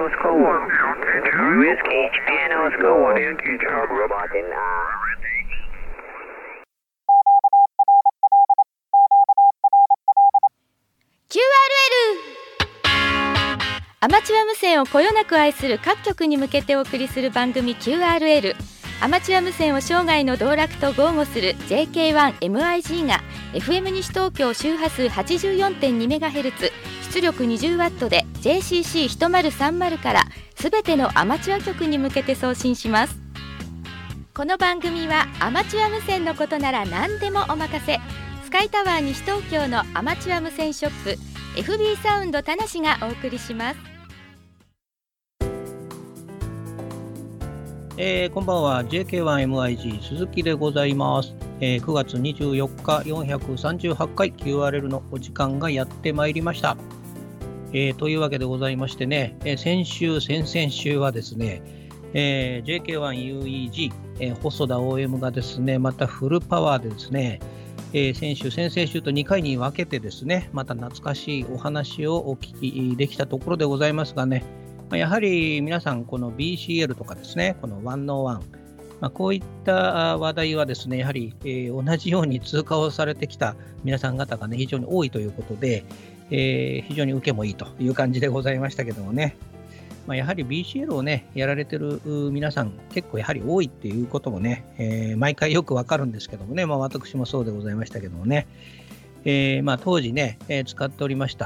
Oscar 1. Whiskey, Japan Oscar 1. Robot in QRL アマチュア無線をこよなく愛する各局に向けてお送りする番組 QRL。 アマチュア無線を生涯の道楽と豪語する JK1MIG が FM 西東京周波数 84.2MHz 出力 20W で JCC1030 からすべてのアマチュア局に向けて送信します。この番組はアマチュア無線のことなら何でもお任せ、スカイタワー西東京のアマチュア無線ショップ FB サウンド田無がお送りします。 こんばんは JK1MIG 鈴木でございます。9月24日438回 QRL のお時間がやってまいりました。というわけでございましてね、先々週はですね、JK1UEG、細田 OM がですねまたフルパワーでですね、先々週と2回に分けてですねまた懐かしいお話をお聞きできたところでございますがね、やはり皆さんこの BCL とかですねこの101、こういった話題はですねやはり、同じように通過をされてきた皆さん方がね非常に多いということで、非常に受けもいいという感じでございましたけどもね、やはり BCL をねやられてる皆さん結構やはり多いっていうこともね、毎回よくわかるんですけどもね、私もそうでございましたけどもね、当時ね、使っておりました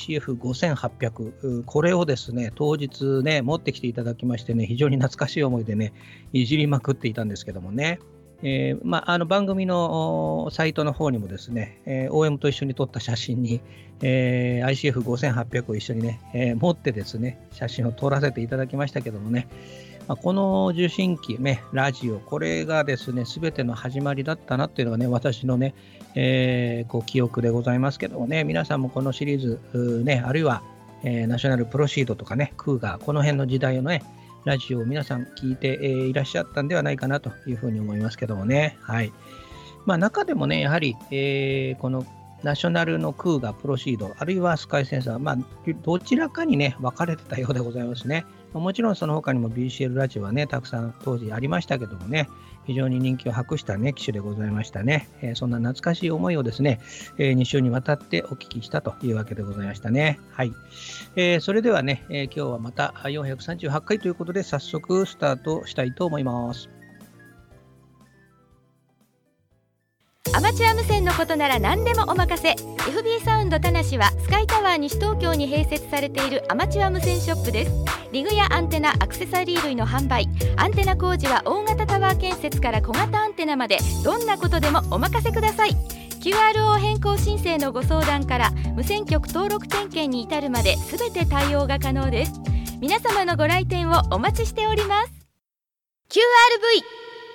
ICF5800 これをですね当日ね持ってきていただきましてね非常に懐かしい思いでねいじりまくっていたんですけどもね、番組のサイトの方にもですね、OM と一緒に撮った写真に、ICF5800 を一緒にね、持ってですね写真を撮らせていただきましたけどもね、この受信機、ね、ラジオこれがですね全ての始まりだったなっていうのがね私のね、記憶でございますけどもね、皆さんもこのシリーズ、ね、あるいは、ナショナルプロシードとかねクーガーこの辺の時代のねラジオを皆さん聞いて、いらっしゃったんではないかなというふうに思いますけどもね、はい。中でもねやはり、このナショナルのクーガープロシードあるいはスカイセンサー、どちらかにね分かれてたようでございますね。もちろんその他にも BCL ラジオはねたくさん当時ありましたけどもね、非常に人気を博したね機種でございましたね。そんな懐かしい思いをですね、2週にわたってお聞きしたというわけでございましたね。はい。それではね、今日はまた438回ということで早速スタートしたいと思います。 アマチュア無線のことなら何でもお任せ、 FB サウンド田無はスカイタワー西東京に併設されているアマチュア無線ショップです。リグやアンテナ、アクセサリー類の販売、アンテナ工事は大型タワー建設から小型アンテナまでどんなことでもお任せください。 QRO 変更申請のご相談から無線局登録点検に至るまで全て対応が可能です。皆様のご来店をお待ちしております。 QRV。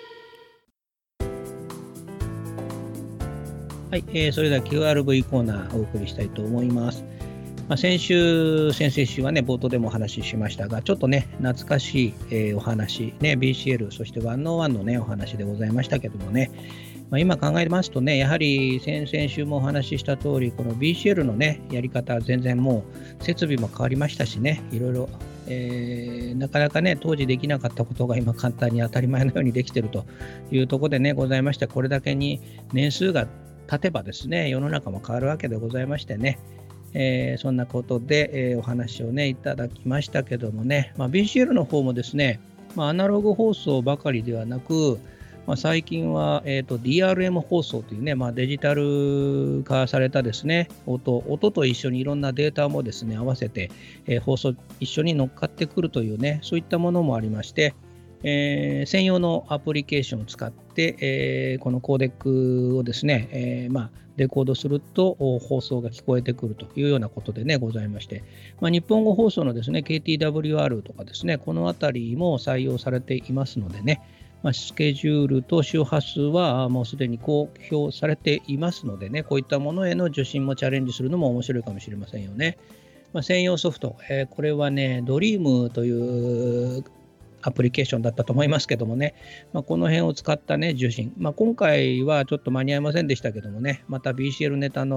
はい、それでは QRV コーナーをお送りしたいと思います。先々週はね冒頭でもお話ししましたがちょっとね懐かしい、お話ね BCL そして101のねお話でございましたけどもね、今考えますとねやはり先々週もお話しした通りこの BCL のねやり方全然もう設備も変わりましたしねいろいろ、なかなかね当時できなかったことが今簡単に当たり前のようにできているというところでねございまして、これだけに年数が経てばですね世の中も変わるわけでございましてね、そんなことで、お話をねいただきましたけどもね、BCL の方もですね、アナログ放送ばかりではなく、最近は、DRM 放送というね、デジタル化されたですね音と一緒にいろんなデータもですね合わせて、放送一緒に乗っかってくるというねそういったものもありまして、専用のアプリケーションを使って、このコーデックをですね、レコードすると放送が聞こえてくるというようなことでねございまして、日本語放送のですね KTWR とかですねこのあたりも採用されていますのでね、スケジュールと周波数はもうすでに公表されていますのでね、こういったものへの受信もチャレンジするのも面白いかもしれませんよね。専用ソフト、これはねドリームというアプリケーションだったと思いますけどもね、この辺を使ったね受信、今回はちょっと間に合いませんでしたけどもね、また BCL ネタの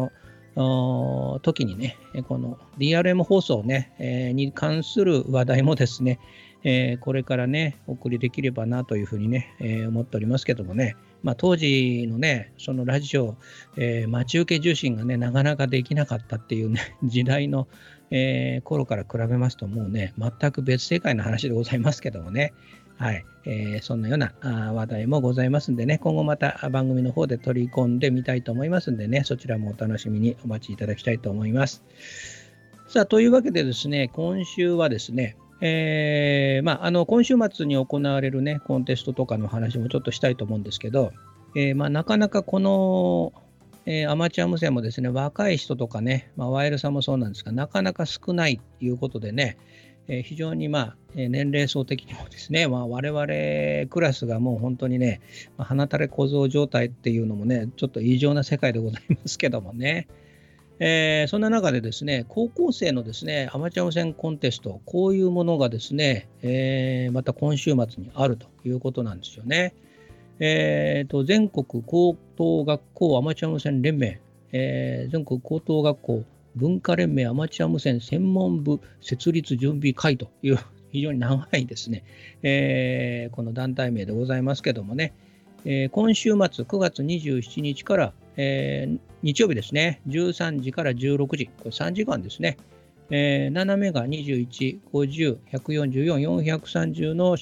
時にね、この DRM 放送、ねに関する話題もですね、これからねお送りできればなというふうにね、思っておりますけどもね、当時のねそのラジオ、待ち受け受信がねなかなかできなかったっていうね時代の、頃から比べますともうね全く別世界の話でございますけどもね、はい、そんなような話題もございますんでね、今後また番組の方で取り込んでみたいと思いますんでね、そちらもお楽しみにお待ちいただきたいと思います。さあ、というわけでですね、今週はですね、今週末に行われるね、コンテストとかの話もちょっとしたいと思うんですけど、なかなかこの、アマチュア無線もですね、若い人とかね、ワイヤルさんもそうなんですが、なかなか少ないということでね、非常に年齢層的にもですね、我々クラスがもう本当にね、鼻垂れ小僧状態っていうのもね、ちょっと異常な世界でございますけどもね。そんな中でですね、高校生のですね、アマチュア無線コンテスト、こういうものがですね、また今週末にあるということなんですよね。全国高等学校アマチュア無線連盟、全国高等学校文化連盟アマチュア無線専門部設立準備会という非常に長いですね、この団体名でございますけどもね、今週末9月27日から、日曜日ですね、13時から16時、これ3時間ですね、7メガ21、50、144、430の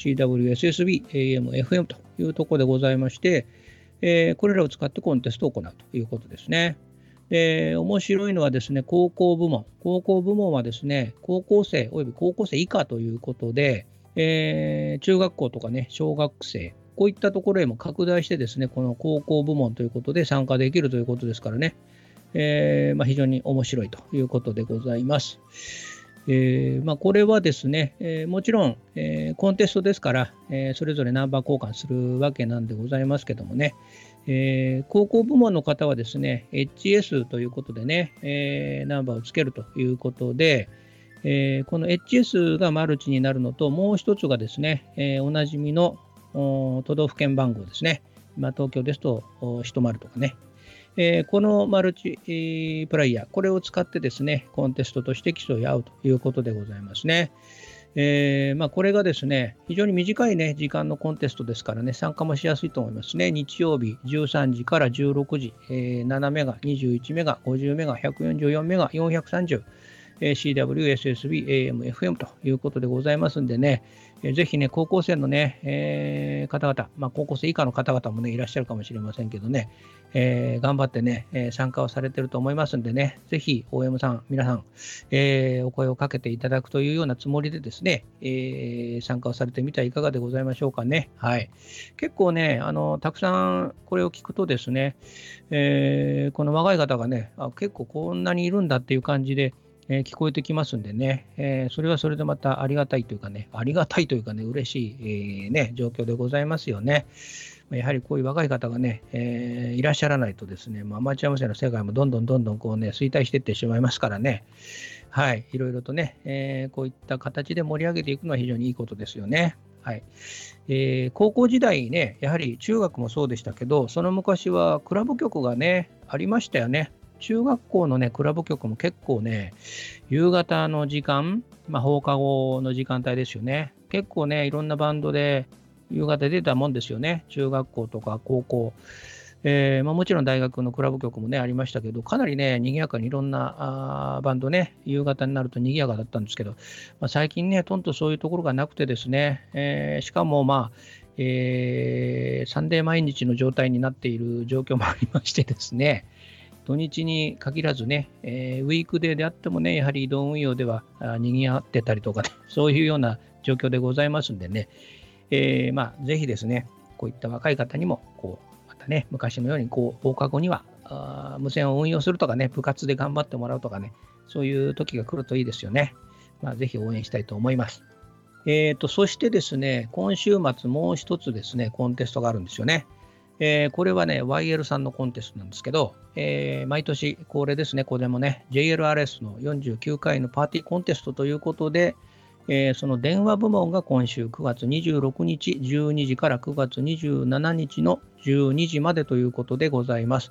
CWSSB、AM、FM というところでございまして、これらを使ってコンテストを行うということですね。面白いのはですね、高校部門はですね、高校生および高校生以下ということで、中学校とかね、小学生、こういったところへも拡大してですね、この高校部門ということで参加できるということですからね、非常に面白いということでございます。これはですね、もちろん、コンテストですから、それぞれナンバー交換するわけなんでございますけどもね、高校部門の方はですね、HS ということでね、ナンバーをつけるということで、この HS がマルチになるのと、もう一つがですね、おなじみの都道府県番号ですね。東京ですと10とかね。このマルチプライヤー、これを使ってですね、コンテストとして競い合うということでございますね。これがですね、非常に短いね、時間のコンテストですからね、参加もしやすいと思いますね。日曜日13時から16時、7メガ、21メガ、50メガ、144メガ、430、CWSSB、AM、FM ということでございますんでね、ぜひね、高校生のね、方々、高校生以下の方々もね、いらっしゃるかもしれませんけどね、頑張ってね、参加をされていると思いますんでね、ぜひ OM さん、皆さん、お声をかけていただくというようなつもりでですね、参加をされてみてはいかがでございましょうかね。はい。結構ね、たくさんこれを聞くとですね、この若い方がね、結構こんなにいるんだっていう感じで、聞こえてきますんでね、それはそれでまたありがたいというかね、嬉しい、状況でございますよね。やはりこういう若い方がね、いらっしゃらないとですね、アマチュア無線の世界もどんどんこうね、衰退していってしまいますからね、はい、いろいろとね、こういった形で盛り上げていくのは非常にいいことですよね。はい。高校時代ね、やはり中学もそうでしたけど、その昔はクラブ局がね、ありましたよね。中学校のね、クラブ局も結構ね、夕方の時間、放課後の時間帯ですよね。結構ね、いろんなバンドで夕方出たもんですよね。中学校とか高校。もちろん大学のクラブ局もね、ありましたけど、かなりね、賑やかにいろんなバンドね、夕方になると賑やかだったんですけど、最近ね、とんとそういうところがなくてですね、しかもサンデー毎日の状態になっている状況もありましてですね、土日に限らずね、ウィークデーであってもね、やはり移動運用では賑わってたりとかね、そういうような状況でございますんでね、ぜひですね、こういった若い方にも、またね、昔のように放課後には無線を運用するとかね、部活で頑張ってもらうとかね、そういう時が来るといいですよね。ぜひ応援したいと思います。そしてですね、今週末もう一つですね、コンテストがあるんですよね。これはね、YL さんのコンテストなんですけど、毎年恒例ですね、これもね、JLRS の49回のパーティーコンテストということで、その電話部門が今週9月26日12時から9月27日の12時までということでございます。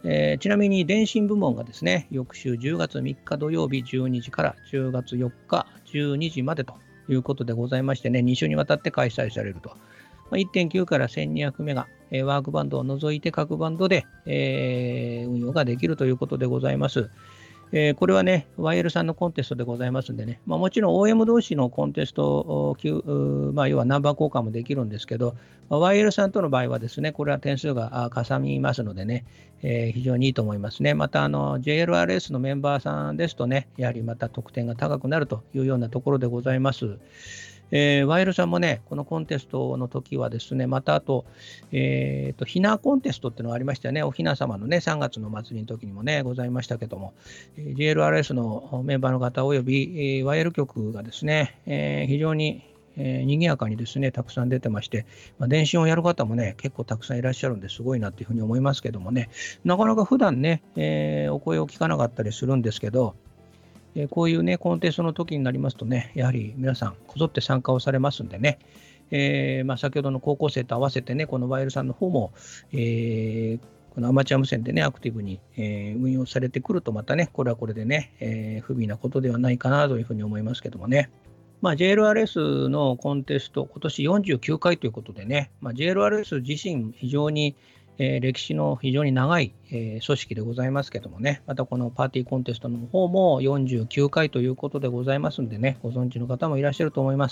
ちなみに電信部門がですね、翌週10月3日土曜日12時から10月4日12時までということでございましてね、2週にわたって開催されると。1.9 から1200メガ、ワークバンドを除いて各バンドで、運用ができるということでございます。これはね、YL さんのコンテストでございますんでね、もちろん OM 同士のコンテスト、要はナンバー交換もできるんですけど、YL さんとの場合はですね、これは点数がかさみますのでね、非常にいいと思いますね。またJLRS のメンバーさんですとね、やはりまた得点が高くなるというようなところでございます。YL さんもね、このコンテストの時はですね、またあと、ひなコンテストっていうのがありましたよね。おひな様のね、3月の祭りの時にもね、ございましたけども、JLRS のメンバーの方および、YL 局がですね、非常に賑やかにですね、たくさん出てまして、電信をやる方もね、結構たくさんいらっしゃるんですごいなっていうふうに思いますけどもね、なかなか普段ね、お声を聞かなかったりするんですけど、こういうね、コンテストの時になりますとね、やはり皆さん、こぞって参加をされますんでね、先ほどの高校生と合わせてね、このYLさんの方も、このアマチュア無線でね、アクティブに、運用されてくると、またね、これはこれでね、不備なことではないかなというふうに思いますけどもね。JLRS のコンテスト、今年49回ということでね、JLRS 自身、非常に歴史の非常に長い組織でございますけどもね、またこのパーティーコンテストの方も49回ということでございますんでね、ご存知の方もいらっしゃると思います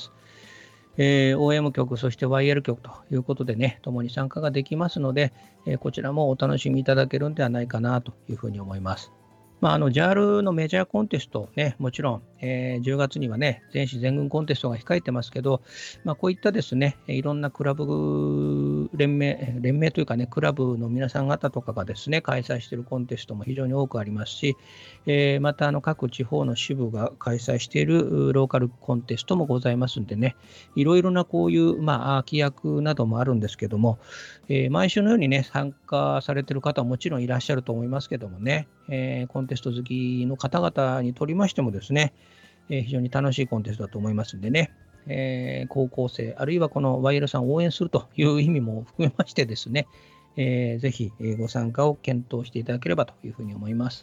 。OM 局、そして YL 局ということでね、共に参加ができますので、こちらもお楽しみいただけるんではないかなというふうに思います。JAL のメジャーコンテストね、もちろん、10月にはね、全市全軍コンテストが控えてますけど、こういったですね、いろんなクラブ連盟というかね、クラブの皆さん方とかがですね、開催しているコンテストも非常に多くありますし、また各地方の支部が開催しているローカルコンテストもございますんでね、いろいろなこういう、規約などもあるんですけども、毎週のようにね、参加されている方はもちろんいらっしゃると思いますけどもね、コンテスト好きの方々にとりましてもですね、非常に楽しいコンテストだと思いますんでね、高校生、あるいはこの YL さんを応援するという意味も含めましてですね、ぜひご参加を検討していただければというふうに思います。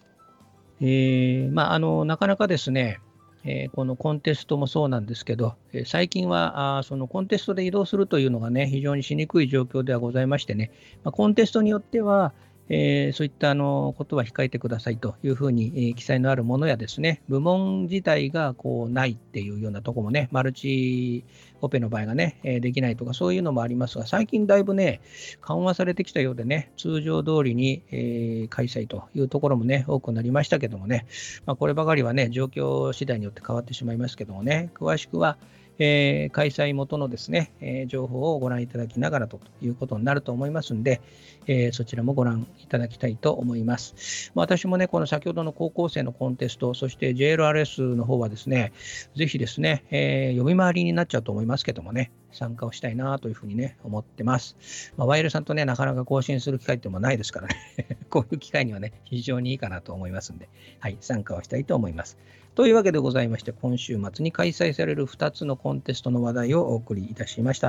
なかなかですね、このコンテストもそうなんですけど、最近はそのコンテストで移動するというのがね、非常にしにくい状況ではございましてね、コンテストによっては、そういったことは控えてくださいというふうに、記載のあるものやですね、部門自体がこうないっていうようなところもね、マルチオペの場合がね、できないとかそういうのもありますが、最近だいぶね、緩和されてきたようでね、通常通りに、開催というところもね、多くなりましたけどもね、こればかりはね、状況次第によって変わってしまいますけどもね、詳しくは、開催元のですね、情報をご覧いただきながらということになると思いますので、そちらもご覧いただきたいと思います。私もね、この先ほどの高校生のコンテスト、そして JLRS の方はですね、ぜひですね、読み回りになっちゃうと思いますけどもね、参加をしたいなというふうにね、思ってます。YL さんとね、なかなか更新する機会ってもないですからね、こういう機会にはね、非常にいいかなと思いますので、はい、参加をしたいと思います。というわけでございまして、今週末に開催される2つのコンテストの話題をお送りいたしました。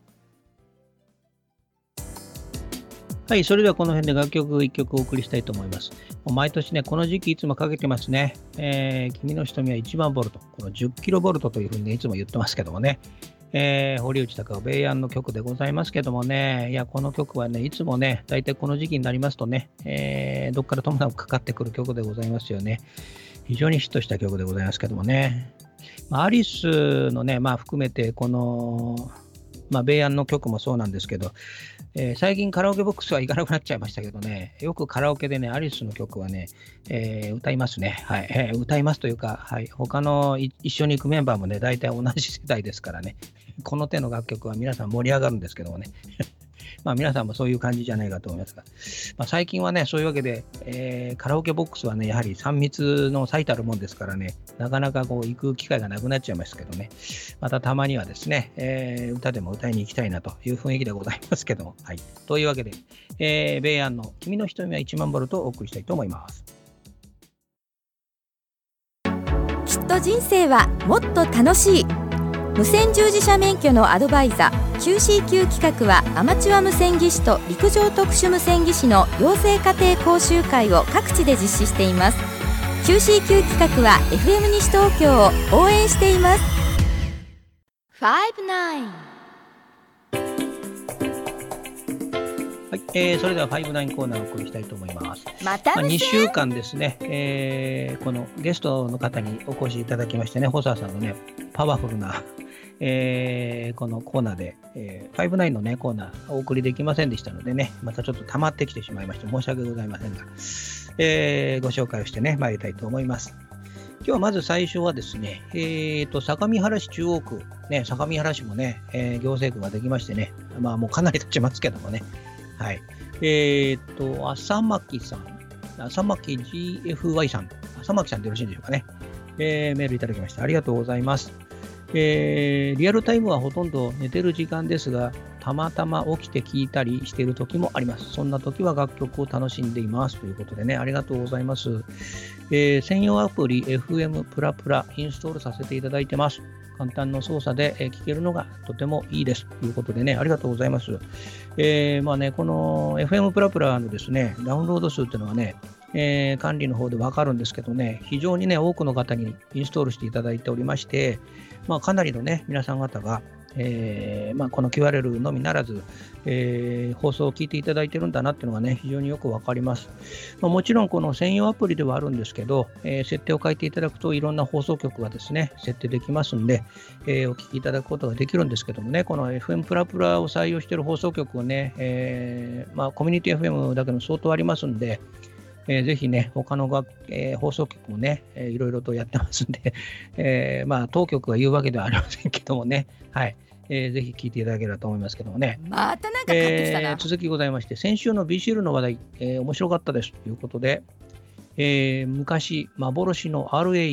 はい、それではこの辺で楽曲1曲お送りしたいと思います。毎年ね、この時期いつもかけてますね。君の瞳は1万ボルト、この10キロボルトというふうに、ね、いつも言ってますけどもね。堀内孝雄米安の曲でございますけどもね、いや、この曲はね、いつもね、大体この時期になりますとね、どっからともなくかかってくる曲でございますよね。非常にヒットした曲でございますけどもね。アリスのね、含めて、この、米安の曲もそうなんですけど、最近カラオケボックスは行かなくなっちゃいましたけどね、よくカラオケでね、アリスの曲はね、歌いますね。はい、歌いますというか、はい、他の一緒に行くメンバーもね、大体同じ世代ですからね、この手の楽曲は皆さん盛り上がるんですけどもね。皆さんもそういう感じじゃないかと思いますが、最近はね、そういうわけで、カラオケボックスはね、やはり3密の最たるもんですからね、なかなかこう行く機会がなくなっちゃいましたけどね、またたまにはですね、歌でも歌いに行きたいなという雰囲気でございますけども、はい。というわけで、米安の君の瞳は1万ボルトをお送りしたいと思います。 きっと人生はもっと楽しい。 無線従事者免許のアドバイザー QCQ 企画はアマチュア無線技師と陸上特殊無線技師の養成家庭講習会を各地で実施しています。 QCQ 企画は FM 西東京を応援しています。 はい、それでは59コーナーをお送りしたいと思います。 また 2週間ですね、このゲストの方にお越しいただきましてね、細田さんのねパワフルな、このコーナーで、59のねコーナーお送りできませんでしたのでね、またちょっと溜まってきてしまいまして申し訳ございませんが、ご紹介をしてね参りたいと思います。今日はまず最初はですね、相模原市中央区、ね、相模原市もね、行政区ができましてね、まあもうかなり経ちますけどもね、はい。浅巻さん、浅巻 GFY さん、浅巻さんでよろしいんでしょうかね。メールいただきましてありがとうございます。リアルタイムはほとんど寝てる時間ですが、たまたま起きて聞いたりしている時もあります。そんな時は楽曲を楽しんでいますということでね、ありがとうございます。専用アプリ FM プラプラインストールさせていただいてます。簡単な操作で聴けるのがとてもいいですということでね、ありがとうございます。まあね、この FM プラプラのですね、ダウンロード数っていうのはね、管理の方で分かるんですけどね、非常にね、多くの方にインストールしていただいておりまして、まあ、かなりのね、皆さん方が、まあ、この QRL のみならず、放送を聞いていただいてるんだなっていうのがね、非常によくわかります。まあ、もちろんこの専用アプリではあるんですけど、設定を変えていただくといろんな放送局がですね、設定できますんで、お聞きいただくことができるんですけどもね、この FM プラプラを採用している放送局はね、まあ、コミュニティ FM だけでも相当ありますんで、ぜひね、他の放送局もね、いろいろとやってますんで、まあ、当局が言うわけではありませんけどもね、はい。ぜひ聞いていただければと思いますけどもね。 またなんか買ってきたな。 続きございまして、先週の BCL の話題、面白かったですということで、昔、幻の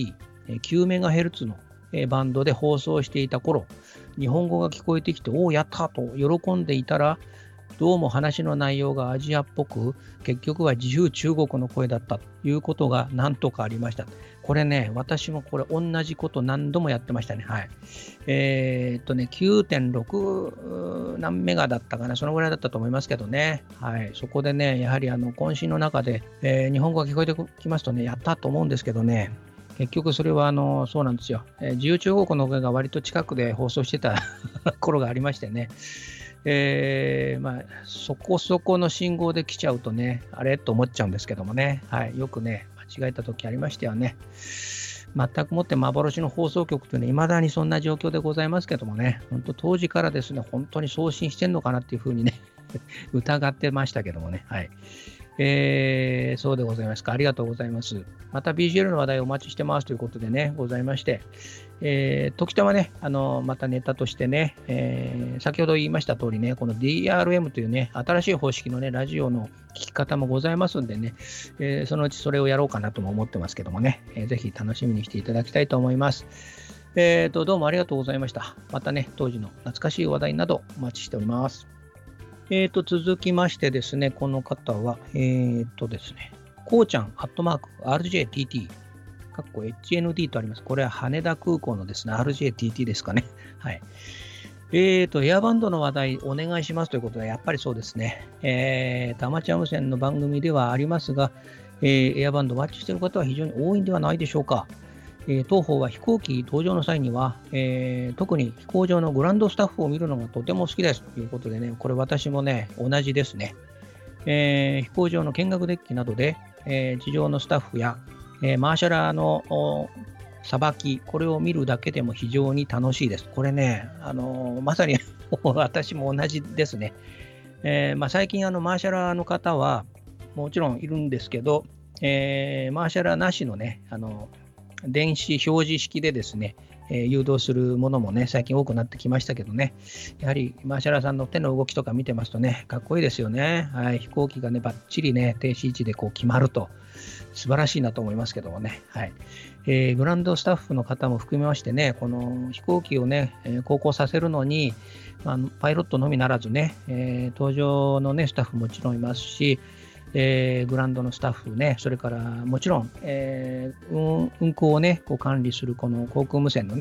RAE、9MHz のバンドで放送していた頃、日本語が聞こえてきて、おお、やったと喜んでいたら、どうも話の内容がアジアっぽく、結局は自由中国の声だったということが何とかありました。これね、私もこれ同じこと何度もやってましたね。はい。9.6 何メガだったかな、そのぐらいだったと思いますけどね。はい。そこでね、やはり渾身の中で、日本語が聞こえてきますとね、やったと思うんですけどね、結局それはそうなんですよ。自由中国の声が割と近くで放送してた頃がありましてね。まあ、そこそこの信号で来ちゃうとね、あれと思っちゃうんですけどもね、はい、よくね、間違えた時ありましたよね。全くもって幻の放送局というのは、未だにそんな状況でございますけどもね、本当当時からですね、本当に送信してんのかなっていうふうにね、疑ってましたけどもね、はい。そうでございますか。ありがとうございます。また BGL の話題お待ちしてますということでね、ございまして、時たまね、またネタとしてね、先ほど言いました通りね、この DRM というね、新しい方式のね、ラジオの聞き方もございますんでね、そのうちそれをやろうかなとも思ってますけどもね、ぜひ楽しみにしていただきたいと思います。どうもありがとうございました。またね、当時の懐かしい話題などお待ちしております。続きましてですね、この方は、ですね、こうちゃん、@RJTT、HND とあります。これは羽田空港のですね、RJTT ですかね。はい。エアバンドの話題お願いしますということで、やっぱりそうですね。アマチュア無線の番組ではありますが、エアバンドをマッチしている方は非常に多いんではないでしょうか。当方は飛行機搭乗の際には、特に飛行場のグランドスタッフを見るのがとても好きですということでね、これ私もね、同じですね。飛行場の見学デッキなどで、地上のスタッフや、マーシャラーのさばき、これを見るだけでも非常に楽しいです。これね、まさに私も同じですね。最近マーシャラーの方はもちろんいるんですけど、マーシャラーなしのね、電子表示式でですね、誘導するものもね、最近多くなってきましたけどね、やはりマーシャラーさんの手の動きとか見てますとね、かっこいいですよね。はい、飛行機がね、ばっちりね、停止位置でこう決まると、素晴らしいなと思いますけどもね。はい。グランドスタッフの方も含めましてね、この飛行機をね、航行させるのに、パイロットのみならずね、搭乗のね、スタッフもちろんいますし、グランドのスタッフね、それからもちろん、運航をね、こう管理するこの航空無線のね、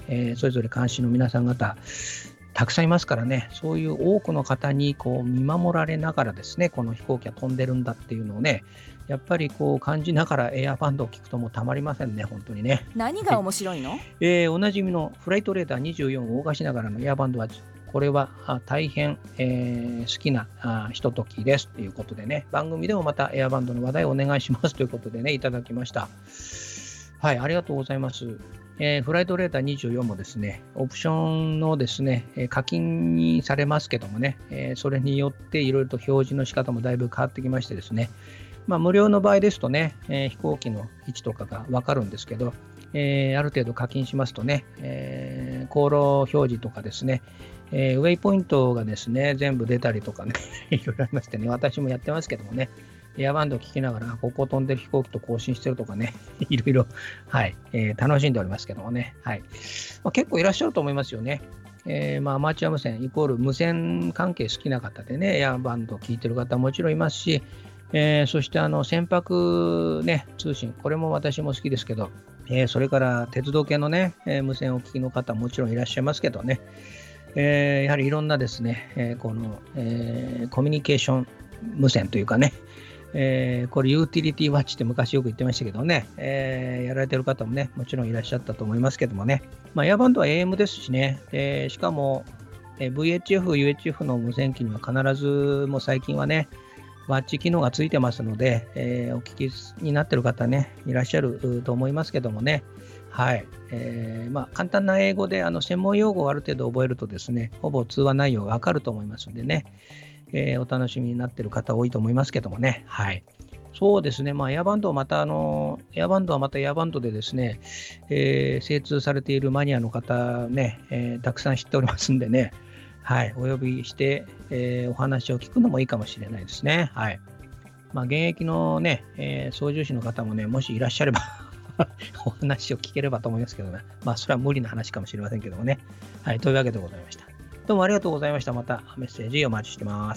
それぞれ監視の皆さん方たくさんいますからね、そういう多くの方にこう見守られながらですね、この飛行機は飛んでるんだっていうのをね、やっぱりこう感じながらエアバンドを聞くともうたまりませんね、本当にね。 何が面白いの？ おなじみのフライトレーダー24を動かしながらのエアバンドは、これは大変、好きなひとときですということでね、番組でもまたエアバンドの話題をお願いしますということでね、いただきました。はい、ありがとうございます。フライトレーダー24もですね、オプションのですね、課金にされますけどもね、それによっていろいろと表示の仕方もだいぶ変わってきましてですね、無料の場合ですとね、飛行機の位置とかが分かるんですけど、ある程度課金しますとね、航路表示とかですね、ウェイポイントがですね、全部出たりとかね、いろいろありましてね、私もやってますけどもね、エアバンドを聞きながら、ここ飛んでる飛行機と交信してるとかね、いろいろ、はい、楽しんでおりますけどもね、はい。結構いらっしゃると思いますよね。アマチュア無線イコール無線関係好きな方でね、エアバンドを聞いてる方もちろんいますし、そして船舶、ね、通信、これも私も好きですけど、それから鉄道系のね、無線をお聞きの方もちろんいらっしゃいますけどね、やはりいろんなですね、この、コミュニケーション無線というかね、これユーティリティワッチって昔よく言ってましたけどね、やられてる方もね、もちろんいらっしゃったと思いますけどもね、エアバンドは AM ですしね、しかも、VHF、UHF の無線機には必ずもう最近はね、ワッチ機能がついてますので、お聞きになっている方ね、いらっしゃると思いますけどもね、はい。簡単な英語で専門用語をある程度覚えるとですね、ほぼ通話内容がわかると思いますのでね、お楽しみになっている方多いと思いますけどもね、はい。そうですね、エアバンドはまたエアバンドはまたエアバンドでですね、精通されているマニアの方ね、たくさん知っておりますんでね、はい、お呼びして、お話を聞くのもいいかもしれないですね。はい。現役のね、操縦士の方もね、もしいらっしゃればお話を聞ければと思いますけどね。それは無理な話かもしれませんけどもね。はい、というわけでございました。どうもありがとうございました。またメッセージお待ちしてます。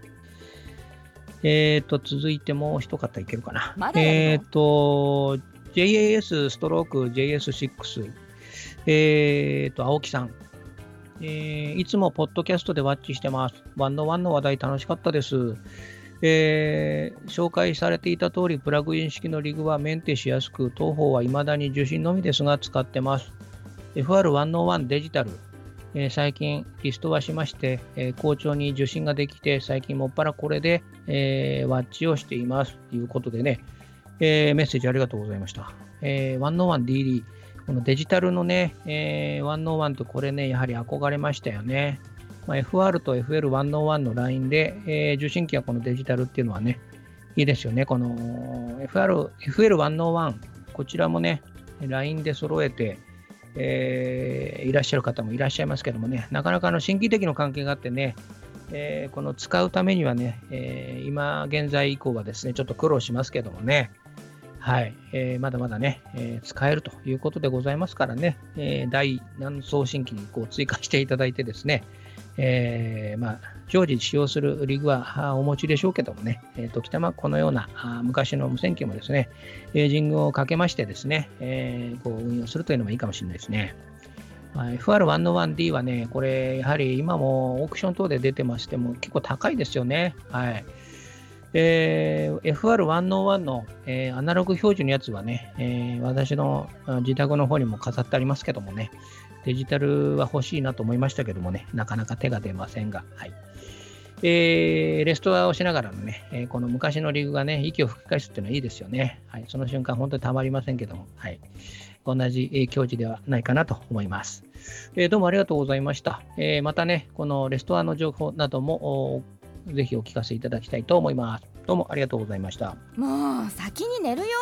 続いてもう一方いけるかな。 まだやるの JAS ストローク JS6、青木さん。いつもポッドキャストでワッチしてます。ワンの話題楽しかったです。紹介されていた通り、プラグイン式のリグはメンテしやすく、当方は未だに受信のみですが使ってます。FR101 デジタル、最近リストはしまして、好調に受信ができて、最近もっぱらこれで、ワッチをしていますということでね、メッセージありがとうございました。101DD、このデジタルのね、101とこれね、やはり憧れましたよね。FR と FL101 のラインで、受信機はこのデジタルっていうのはね、いいですよね。この FL101、こちらもね、ラインで揃えて、いらっしゃる方もいらっしゃいますけどもね、なかなか新規的な関係があってね、この使うためにはね、今現在以降はですね、ちょっと苦労しますけどもね、はい、まだまだね、使えるということでございますからね、第何送信機に追加していただいてですね、常時使用するリグはお持ちでしょうけどもね、時たまこのような昔の無線機もですね、エイジングをかけましてですね、運用するというのもいいかもしれないですね。FR101D はね、これやはり今もオークション等で出てましても結構高いですよね。はい。FR101 の、アナログ表示のやつはね、私の自宅の方にも飾ってありますけどもね、デジタルは欲しいなと思いましたけどもね、なかなか手が出ませんが、はい。レストアをしながらのね、この昔のリグがね、息を吹き返すっていうのはいいですよね。はい。その瞬間、本当にたまりませんけども、はい。同じ境地ではないかなと思います。どうもありがとうございました。またね、このレストアの情報なども、ぜひお聞かせいただきたいと思います。どうもありがとうございました。 もう先に寝るよ。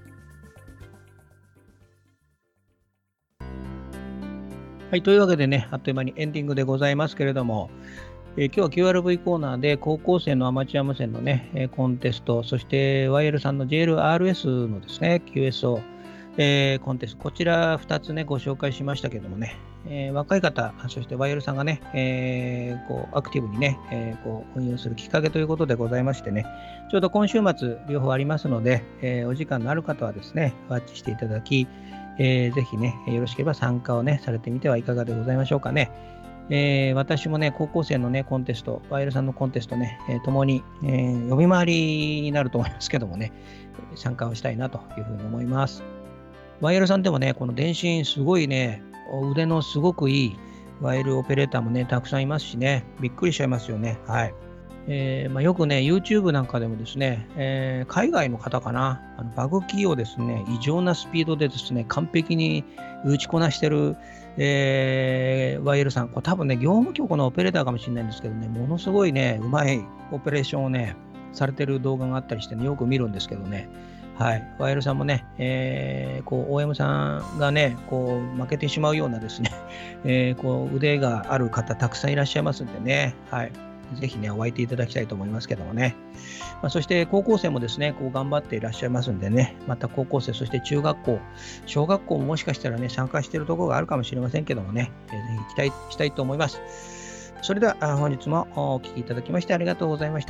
はい、というわけでね、あっという間にエンディングでございますけれども、今日は QRV コーナーで高校生のアマチュア無線のね、コンテスト、そして YL さんの JLRS のですね、QSO、コンテスト、こちら2つね、ご紹介しましたけどもね、若い方、そして YL さんがね、アクティブにね、運用するきっかけということでございましてね、ちょうど今週末、両方ありますので、お時間のある方はですね、ワッチしていただき、 ぜひね、よろしければ参加をね、されてみてはいかがでございましょうかね。私もね、高校生のね、コンテスト、YL さんのコンテストね、共に、呼び回りになると思いますけどもね、参加をしたいなというふうに思います。YL さんでもね、この電信すごいね、腕のすごくいいYLオペレーターもね、たくさんいますしね、びっくりしちゃいますよね。はい。よくね、YouTube なんかでもですね、海外の方かな、バグキーをですね、異常なスピードでですね、完璧に打ちこなしてる、YL さん、これ多分ね、業務局のオペレーターかもしれないんですけどね、ものすごいね、うまいオペレーションをね、されてる動画があったりしてね、よく見るんですけどね、はい、YL さんもね、OM さんがね、負けてしまうようなですね、腕がある方たくさんいらっしゃいますんでね、はい。ぜひね、お会いていただきたいと思いますけどもね。そして高校生もですね、頑張っていらっしゃいますんでね、また高校生、そして中学校、小学校ももしかしたらね、参加しているところがあるかもしれませんけどもね、ぜひ期待したいと思います。それでは本日もお聞きいただきましてありがとうございました。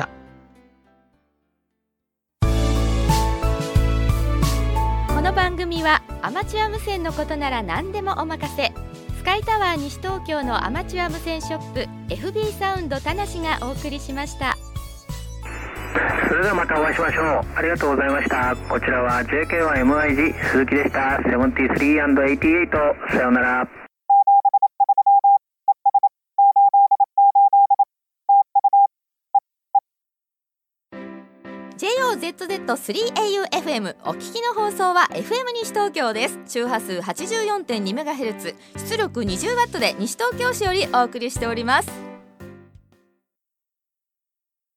この番組はアマチュア無線のことなら何でもお任せ。スカイタワー西東京のアマチュア無線ショップ FB サウンド田無がお送りしました。 それではまたお会いしましょう。ありがとうございました。こちらは JK1MIG 鈴木でした。73&88、さようなら。 JOZZ3AUFM お聞きの放送は FM 西東京です。周波数 84.2MHz、出力 20W で西東京市よりお送りしております。